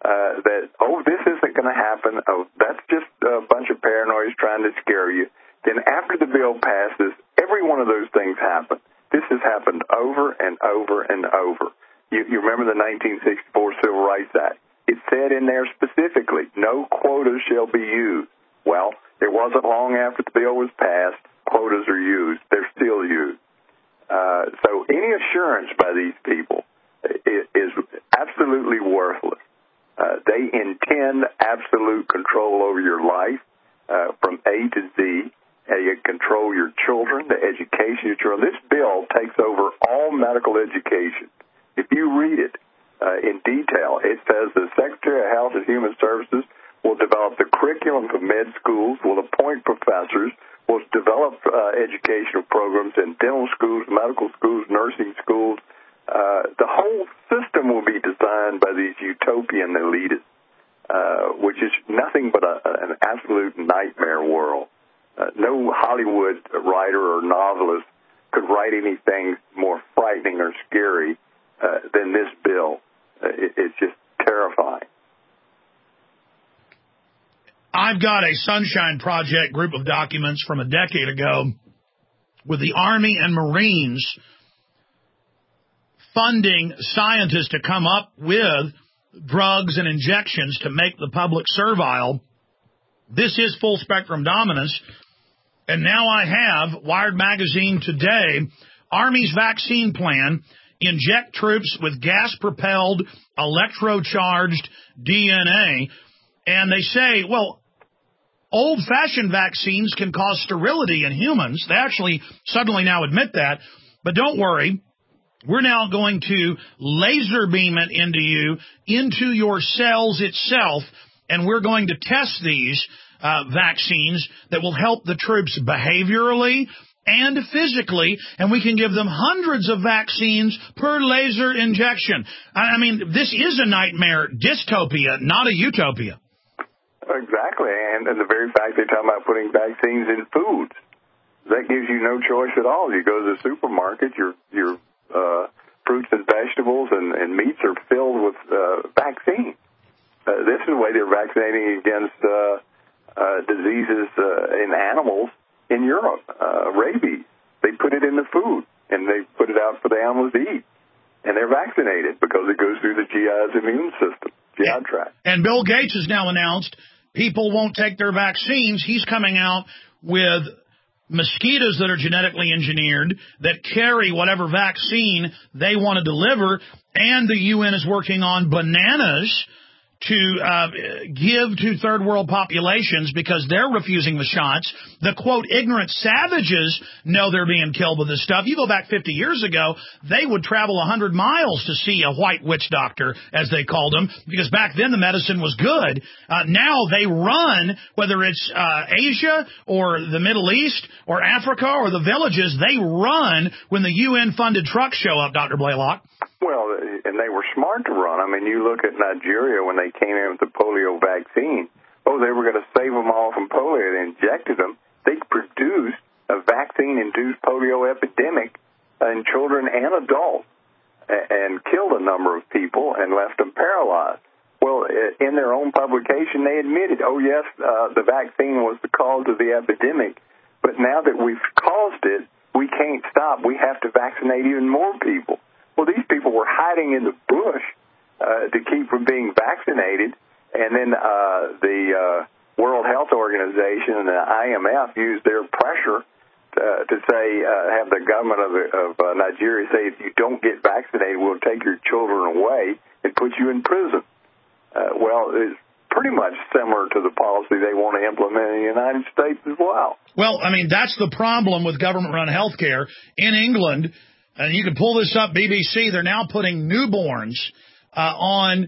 uh, that, oh, this isn't going to happen, oh, that's just a bunch of paranoids trying to scare you, then after the bill passes, every one of those things happen. This has happened over and over and over. You, you remember the nineteen sixty-four Civil Rights Act. It said in there specifically, no quotas shall be used. Well, it wasn't long after the bill was passed, quotas are used. They're still used. Uh, so any assurance by these people is, is absolutely worthless. Uh, they intend absolute control over your life uh, from A to Z. Uh, you control your children, the education of your children. This bill takes over all medical education. If you read it uh, in detail, it says the Secretary of Health and Human Services will develop the curriculum for med schools, will appoint professors, will develop uh, educational programs in dental schools, medical schools, nursing schools. Uh, the whole system will be designed by these utopian elitists, uh, which is nothing but a, an absolute nightmare world. Uh, no Hollywood writer or novelist could write anything more frightening or scary uh, than this bill. Uh, it, it's just terrifying. I've got a Sunshine Project group of documents from a decade ago with the Army and Marines funding scientists to come up with drugs and injections to make the public servile. This is full spectrum dominance. And now I have Wired Magazine today, Army's vaccine plan, inject troops with gas-propelled, electro-charged D N A. And they say, well, old-fashioned vaccines can cause sterility in humans. They actually suddenly now admit that. But don't worry. We're now going to laser beam it into you, into your cells itself, and we're going to test these uh, vaccines that will help the troops behaviorally and physically, and we can give them hundreds of vaccines per laser injection. I mean, this is a nightmare dystopia, not a utopia. Exactly, and, and the very fact they're talking about putting vaccines in foods, that gives you no choice at all. You go to the supermarket, your your uh, fruits and vegetables and, and meats are filled with uh, vaccine. Uh, this is the way they're vaccinating against uh, uh, diseases uh, in animals in Europe, uh, rabies. They put it in the food, and they put it out for the animals to eat. And they're vaccinated because it goes through the G I's immune system, G I tract. And Bill Gates has now announced people won't take their vaccines. He's coming out with mosquitoes that are genetically engineered that carry whatever vaccine they want to deliver, and the U N is working on bananas to uh, give to third world populations because they're refusing the shots. The, quote, ignorant savages know they're being killed with this stuff. You go back fifty years ago, they would travel one hundred miles to see a white witch doctor, as they called them, because back then the medicine was good. Uh, now they run, whether it's uh, Asia or the Middle East or Africa or the villages, they run when the U N-funded trucks show up, Doctor Blaylock. Well, and they were smart to run. I mean, you look at Nigeria when they came in with the polio vaccine. Oh, they were going to save them all from polio. They injected them. They produced a vaccine-induced polio epidemic in children and adults and killed a number of people and left them paralyzed. Well, in their own publication, they admitted, oh, yes, uh, the vaccine was the cause of the epidemic, but now that we've caused it, we can't stop. We have to vaccinate even more people. Well, these people were hiding in the bush uh, to keep from being vaccinated, and then uh, the uh, World Health Organization and the I M F used their pressure to, to say, uh, have the government of, of uh, Nigeria say, if you don't get vaccinated, we'll take your children away and put you in prison. Uh, well, it's pretty much similar to the policy they want to implement in the United States as well. Well, I mean, that's the problem with government-run health care. In England, and you can pull this up, B B C, they're now putting newborns uh, on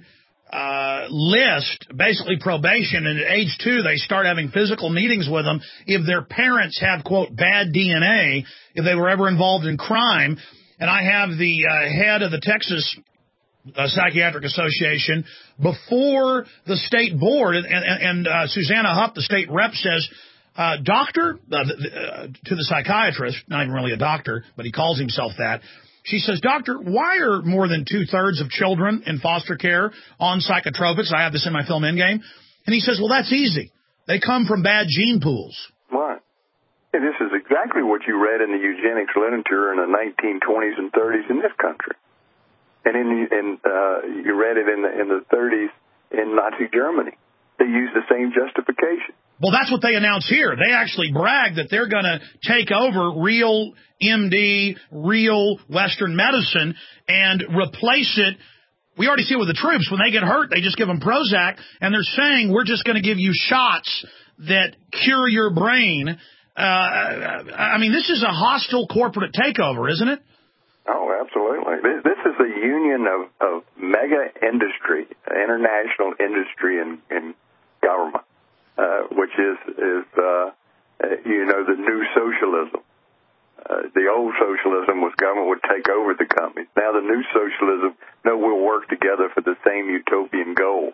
uh, list, basically probation, and at age two they start having physical meetings with them if their parents have, quote, bad D N A, if they were ever involved in crime. And I have the uh, head of the Texas uh, Psychiatric Association before the state board, and, and, and uh, Susanna Hupp, the state rep, says, Uh, doctor, uh, uh, to the psychiatrist, not even really a doctor, but he calls himself that, She says, Doctor, why are more than two-thirds of children in foster care on psychotropics? I have this in my film Endgame. And he says, well, that's easy. They come from bad gene pools. Right. And this is exactly what you read in the eugenics literature in the nineteen twenties and thirties in this country. And in, in uh, you read it in the, in the thirties in Nazi Germany. They used the same justification. Well, that's what they announce here. They actually brag that they're going to take over real M D, real Western medicine, and replace it. We already see it with the troops. When they get hurt, they just give them Prozac, and they're saying we're just going to give you shots that cure your brain. Uh, I mean, this is a hostile corporate takeover, isn't it? Oh, absolutely. This, this is a union of, of mega industry, international industry and, and government, uh, which is, is uh, you know, the new socialism. Uh, the old socialism was government would take over the companies. Now the new socialism, no, we'll work together for the same utopian goal.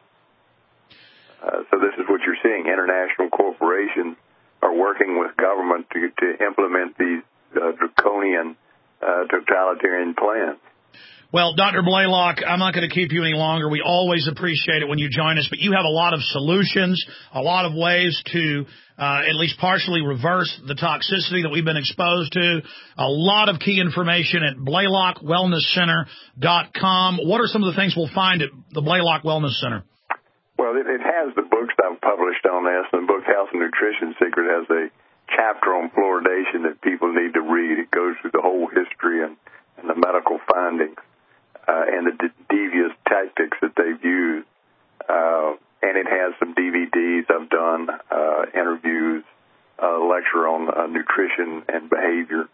Uh, so this is what you're seeing. International corporations are working with government to, to implement these uh, draconian uh, totalitarian plans. Well, Doctor Blaylock, I'm not going to keep you any longer. We always appreciate it when you join us, but you have a lot of solutions, a lot of ways to uh, at least partially reverse the toxicity that we've been exposed to, a lot of key information at Blaylock Wellness Center dot com. What are some of the things we'll find at the Blaylock Wellness Center? Well, it, it has the books I've published on this, and the book Health and Nutrition Secret has a chapter on fluoridation that people need to read. It goes through the whole history and, and the medical findings. Uh, and the de- devious tactics that they've used. Uh, and it has some D V Ds I've done, uh, interviews, a uh, lecture on uh, nutrition and behavior.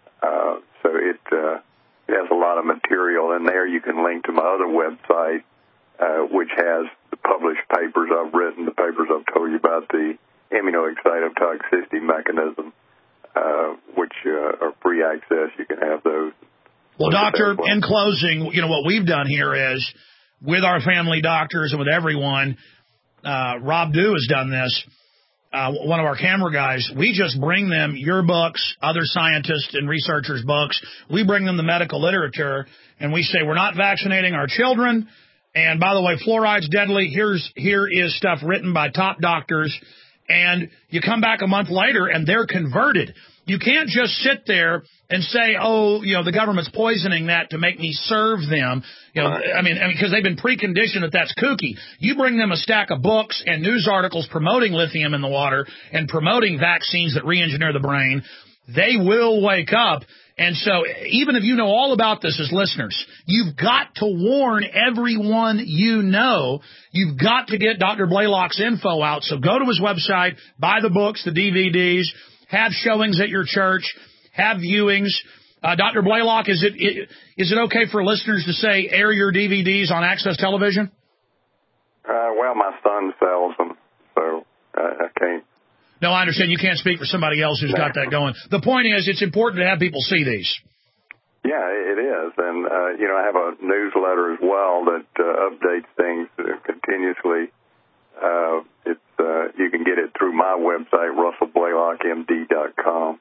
Uh, so it, uh, it has a lot of material in there. You can link to my other website, uh, which has the published papers I've written, the papers I've told you about, the immunoexcitotoxicity mechanism, uh, which uh, are free access. You can have those. Well, Doctor, in closing, you know, what we've done here is, with our family doctors and with everyone, uh, Rob Dew has done this, uh, one of our camera guys, we just bring them your books, other scientists and researchers' books. We bring them the medical literature, and we say, we're not vaccinating our children, and by the way, fluoride's deadly. Here's, here is stuff written by top doctors, and you come back a month later, and they're converted. You can't just sit there and say, oh, you know, the government's poisoning that to make me serve them. You know, I mean, I mean, because they've been preconditioned that that's kooky. You bring them a stack of books and news articles promoting lithium in the water and promoting vaccines that re-engineer the brain, they will wake up. And so even if you know all about this as listeners, you've got to warn everyone you know. You've got to get Doctor Blaylock's info out. So go to his website, buy the books, the D V Ds, have showings at your church, have viewings. Uh, Doctor Blaylock, is it, it is it okay for listeners to say air your D V Ds on Access Television? Uh, well, my son sells them, so uh, I can't. No, I understand you can't speak for somebody else who's got that going. The point is, it's important to have people see these. Yeah, it is. And, uh, you know, I have a newsletter as well that uh, updates things continuously. Uh, it's, uh, you can get it through my website, Russell Blaylock M D dot com.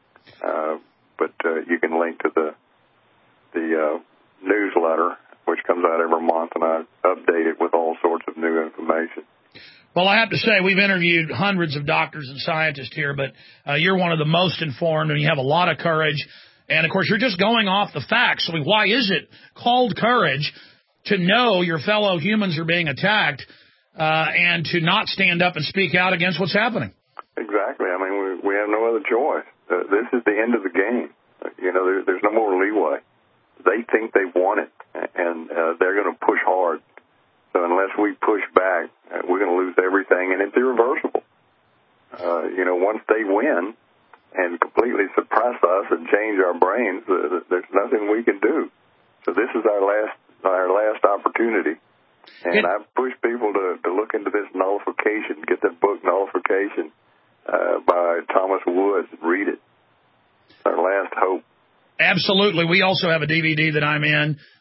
Uh, but uh, you can link to the the uh, newsletter, which comes out every month, and I update it with all sorts of new information. Well, I have to say, we've interviewed hundreds of doctors and scientists here, but uh, you're one of the most informed, and you have a lot of courage. And, of course, you're just going off the facts. I mean, why is it called courage to know your fellow humans are being attacked uh, and to not stand up and speak out against what's happening? Exactly. I mean, we, we have no other choice. Uh, this is the end of the game. Uh, you know, there, there's no more leeway. They think they want it, and uh, they're going to push hard. So unless we push back, uh, we're going to lose everything, and it's irreversible. Uh, you know, once they win and completely suppress us and change our brains, uh, there's nothing we can do. So this is our last our last opportunity. And I push people to, to look into this nullification, get that book, Nullification, uh, by Thomas Woods, and read it. It's our last hope. Absolutely. We also have a D V D that I'm in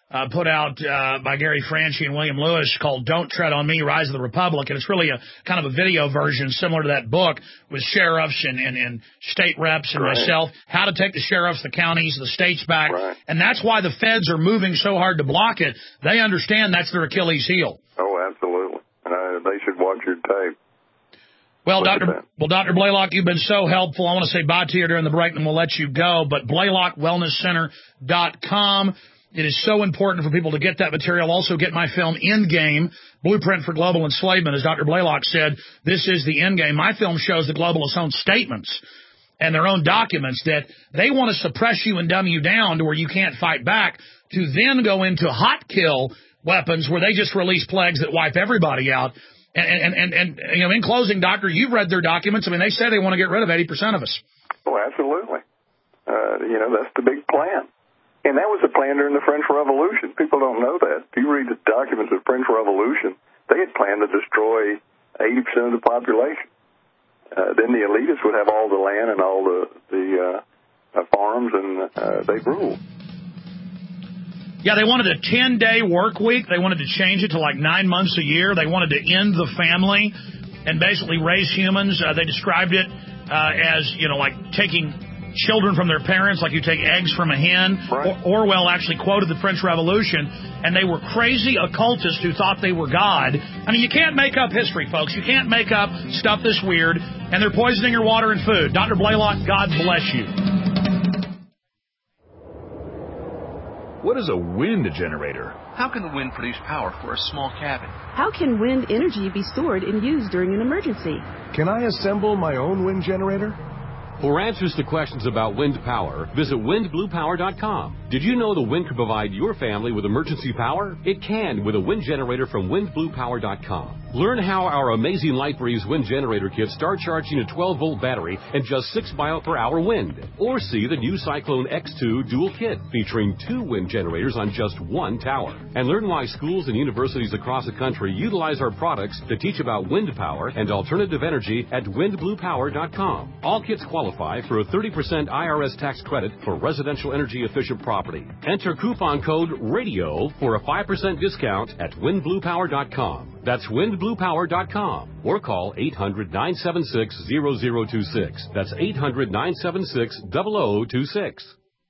uh, put out uh, by Gary Franchi and William Lewis called Don't Tread on Me, Rise of the Republic. And it's really a kind of a video version similar to that book with sheriffs and, and, and state reps and right. myself, how to take the sheriffs, the counties, the states back. Right. And that's why the feds are moving so hard to block it. They understand that's their Achilles heel. Oh, absolutely. Uh, they should watch your tape. Well, Doctor Well, Doctor Blaylock, you've been so helpful. I want to say bye to you during the break, and we'll let you go. But Blaylock Wellness Center dot com. It is so important for people to get that material. Also get my film, Endgame, Blueprint for Global Enslavement. As Doctor Blaylock said, this is the endgame. My film shows the globalists' own statements and their own documents that they want to suppress you and dumb you down to where you can't fight back, to then go into hot kill weapons where they just release plagues that wipe everybody out. And, and, and, and, you know, in closing, Doctor, you've read their documents. I mean, they say they want to get rid of eighty percent of us. Oh, absolutely. Uh, you know, that's the big plan. And that was the plan during the French Revolution. People don't know that. If you read the documents of the French Revolution, they had planned to destroy eighty percent of the population. Uh, then the elitists would have all the land and all the, the uh, uh, farms, and uh, they'd rule. Yeah, they wanted a ten-day work week. They wanted to change it to like nine months a year. They wanted to end the family and basically raise humans. Uh, they described it uh, as, you know, like taking children from their parents, like you take eggs from a hen. Right. Or- Orwell actually quoted the French Revolution, and they were crazy occultists who thought they were God. I mean, you can't make up history, folks. You can't make up stuff this weird, and they're poisoning your water and food. Doctor Blaylock, God bless you. What is a wind generator? How can the wind produce power for a small cabin? How can wind energy be stored and used during an emergency? Can I assemble my own wind generator? For answers to questions about wind power, visit wind blue power dot com. Did you know the wind can provide your family with emergency power? It can with a wind generator from wind blue power dot com. Learn how our amazing LightBreeze wind generator kits start charging a twelve volt battery and just six mile per hour wind. Or see the new Cyclone X two dual kit featuring two wind generators on just one tower. And learn why schools and universities across the country utilize our products to teach about wind power and alternative energy at wind blue power dot com. All kits qualify for a thirty percent I R S tax credit for residential energy efficient property. Enter coupon code RADIO for a five percent discount at wind blue power dot com. That's wind blue power dot com, or call eight hundred, nine seven six, zero zero two six. That's eight hundred, nine seven six, zero zero two six.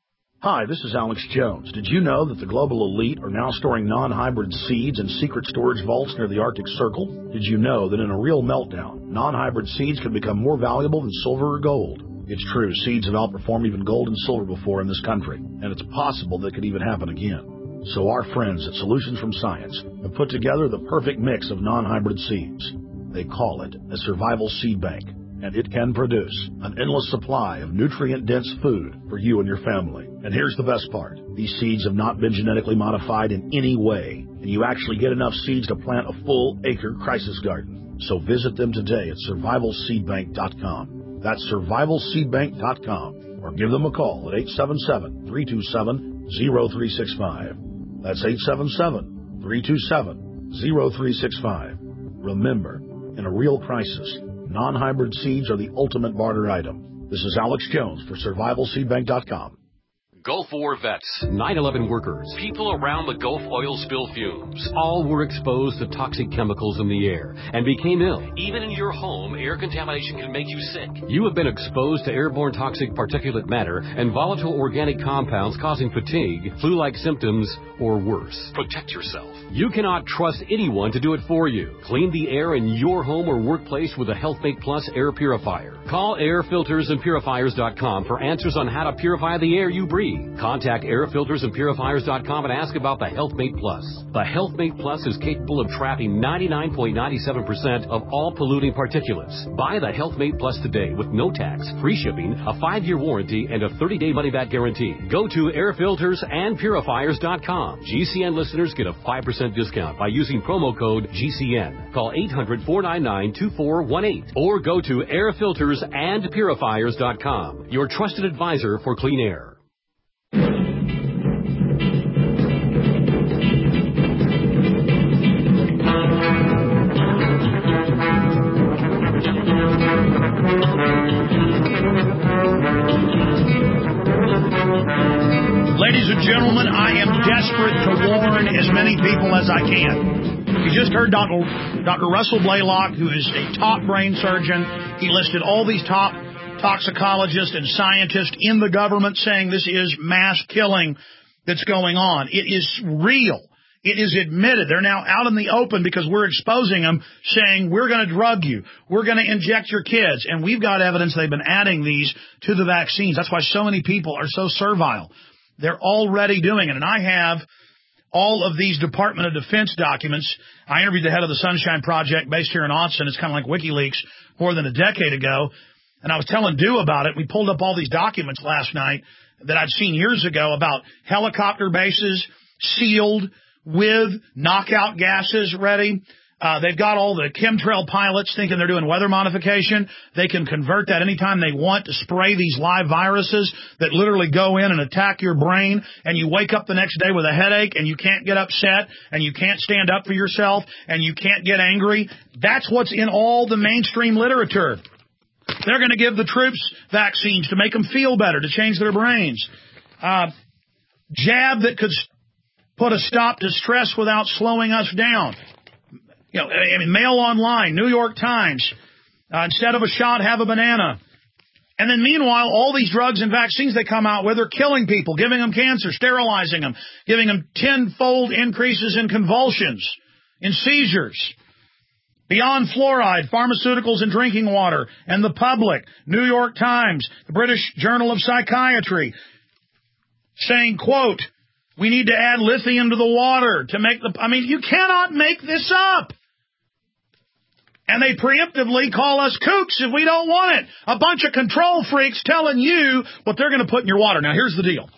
Hi, this is Alex Jones. Did you know that the global elite are now storing non-hybrid seeds in secret storage vaults near the Arctic Circle? Did you know that in a real meltdown, non-hybrid seeds can become more valuable than silver or gold? It's true, seeds have outperformed even gold and silver before in this country, and it's possible that could even happen again. So our friends at Solutions from Science have put together the perfect mix of non-hybrid seeds. They call it a survival seed bank, and it can produce an endless supply of nutrient-dense food for you and your family. And here's the best part. These seeds have not been genetically modified in any way, and you actually get enough seeds to plant a full acre crisis garden. So visit them today at survival seed bank dot com. That's survival seed bank dot com, or give them a call at eight seven seven, three two seven, zero three six five. That's eight seven seven, three two seven, zero three six five. Remember, in a real crisis, non-hybrid seeds are the ultimate barter item. This is Alex Jones for survival seed bank dot com. Gulf War vets, nine eleven workers, people around the Gulf oil spill fumes, all were exposed to toxic chemicals in the air and became ill. Even in your home, air contamination can make you sick. You have been exposed to airborne toxic particulate matter and volatile organic compounds causing fatigue, flu-like symptoms, or worse. Protect yourself. You cannot trust anyone to do it for you. Clean the air in your home or workplace with a HealthMate Plus air purifier. Call air filters and purifiers dot com for answers on how to purify the air you breathe. Contact air filters and purifiers dot com and ask about the HealthMate Plus. The HealthMate Plus is capable of trapping ninety-nine point nine seven percent of all polluting particulates. Buy the HealthMate Plus today with no tax, free shipping, a five-year warranty, and a thirty-day money-back guarantee. Go to air filters and purifiers dot com. G C N listeners get a five percent discount by using promo code G C N. Call eight hundred, four nine nine, two four one eight or go to air filters and purifiers dot com. Your trusted advisor for clean air. Ladies and gentlemen, I am desperate to warn as many people as I can. You just heard Doctor Doctor Russell Blaylock, who is a top brain surgeon. He listed all these top toxicologists and scientists in the government saying this is mass killing that's going on. It is real. It is admitted. They're now out in the open because we're exposing them, saying we're going to drug you. We're going to inject your kids. And we've got evidence they've been adding these to the vaccines. That's why so many people are so servile. They're already doing it. And I have all of these Department of Defense documents. I interviewed the head of the Sunshine Project based here in Austin. It's kind of like WikiLeaks more than a decade ago. And I was telling Dew about it. We pulled up all these documents last night that I'd seen years ago about helicopter bases sealed with knockout gases ready. Uh, they've got all the chemtrail pilots thinking they're doing weather modification. They can convert that anytime they want to spray these live viruses that literally go in and attack your brain, and you wake up the next day with a headache and you can't get upset and you can't stand up for yourself and you can't get angry. That's what's in all the mainstream literature. They're going to give the troops vaccines to make them feel better, to change their brains. Uh, jab that could put a stop to stress without slowing us down. You know, I mean, Mail Online, New York Times, uh, instead of a shot, have a banana. And then meanwhile, all these drugs and vaccines they come out with are killing people, giving them cancer, sterilizing them, giving them tenfold increases in convulsions, in seizures. Beyond Fluoride, Pharmaceuticals and Drinking Water, and the public, New York Times, the British Journal of Psychiatry, saying, quote, we need to add lithium to the water to make the... I mean, you cannot make this up. And they preemptively call us kooks if we don't want it. A bunch of control freaks telling you what they're going to put in your water. Now, here's the deal.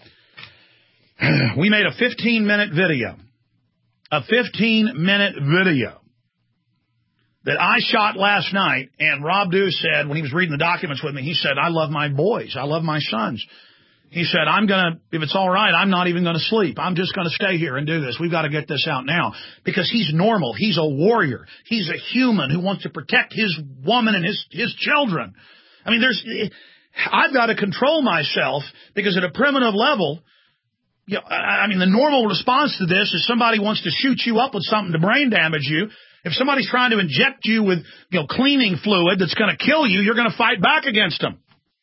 We made a fifteen-minute video. A fifteen-minute video that I shot last night, and Rob Dew said, when he was reading the documents with me, he said, I love my boys. I love my sons. He said, I'm going to, if it's all right, I'm not even going to sleep. I'm just going to stay here and do this. We've got to get this out now. Because he's normal. He's a warrior. He's a human who wants to protect his woman and his, his children. I mean, there's, I've got to control myself because at a primitive level, you know, I, I mean, the normal response to this is somebody wants to shoot you up with something to brain damage you. If somebody's trying to inject you with, you know, cleaning fluid that's going to kill you, you're going to fight back against them.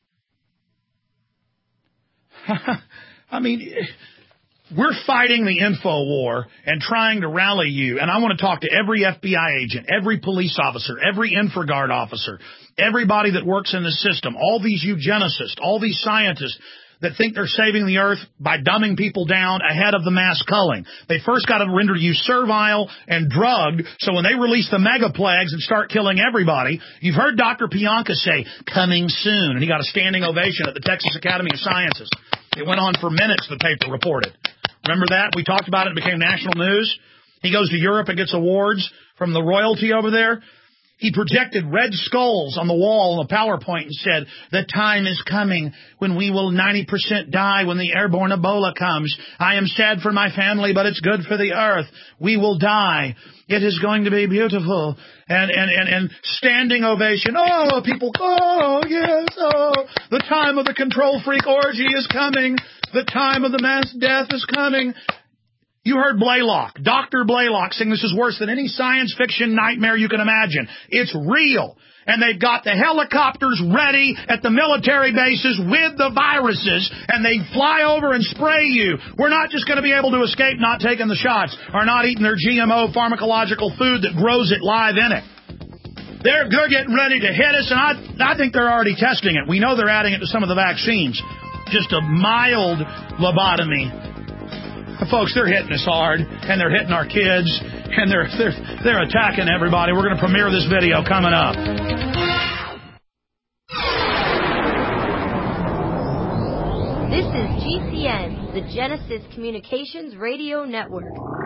I mean, we're fighting the info war and trying to rally you. And I want to talk to every F B I agent, every police officer, every InfraGard officer, everybody that works in the system, all these eugenicists, all these scientists that think they're saving the earth by dumbing people down ahead of the mass culling. They first got to render you servile and drugged, so when they release the mega plagues and start killing everybody, you've heard Doctor Pianka say, coming soon, and he got a standing ovation at the Texas Academy of Sciences. It went on for minutes, the paper reported. Remember that? We talked about it. It became national news. He goes to Europe and gets awards from the royalty over there. He projected red skulls on the wall in a PowerPoint and said, the time is coming when we will ninety percent die when the airborne Ebola comes. I am sad for my family, but it's good for the earth. We will die. It is going to be beautiful. And, and, and, and standing ovation. Oh, people, oh, yes, oh. The time of the control freak orgy is coming. The time of the mass death is coming. You heard Blaylock, Doctor Blaylock, saying this is worse than any science fiction nightmare you can imagine. It's real. And they've got the helicopters ready at the military bases with the viruses, and they fly over and spray you. We're not just going to be able to escape not taking the shots or not eating their G M O pharmacological food that grows it live in it. They're, they're getting ready to hit us, and I, I think they're already testing it. We know they're adding it to some of the vaccines. Just a mild lobotomy. Folks, they're hitting us hard, and they're hitting our kids, and they're they're they're attacking everybody. We're going to premiere this video coming up. This is G C N, the Genesis Communications Radio Network.